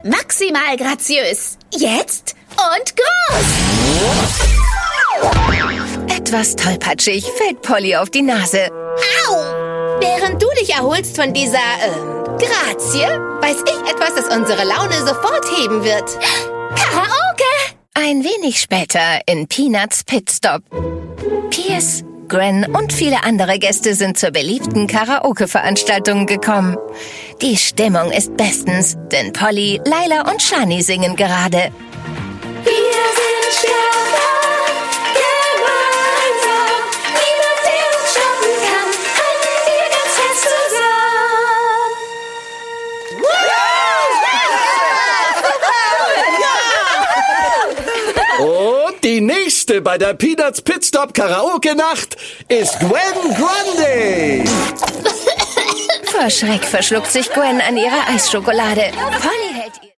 Maximal graziös. Jetzt und groß. Etwas tollpatschig fällt Polly auf die Nase. Au! Während du dich erholst von dieser, Grazie, weiß ich etwas, das unsere Laune sofort heben wird. Karaoke! Ein wenig später in Peanuts Pitstop. Piers, Gwen und viele andere Gäste sind zur beliebten Karaoke-Veranstaltung gekommen. Die Stimmung ist bestens, denn Polly, Laila und Shani singen gerade. Wir sind stärker, gemeinsam. Niemand, der uns stoppen kann, halten wir ganz fest zusammen. Und die nächste bei der Peanuts Pitstop Karaoke-Nacht ist Gwen Grundy. Vor Schreck verschluckt sich Gwen an ihrer Eisschokolade. Polly hält ihr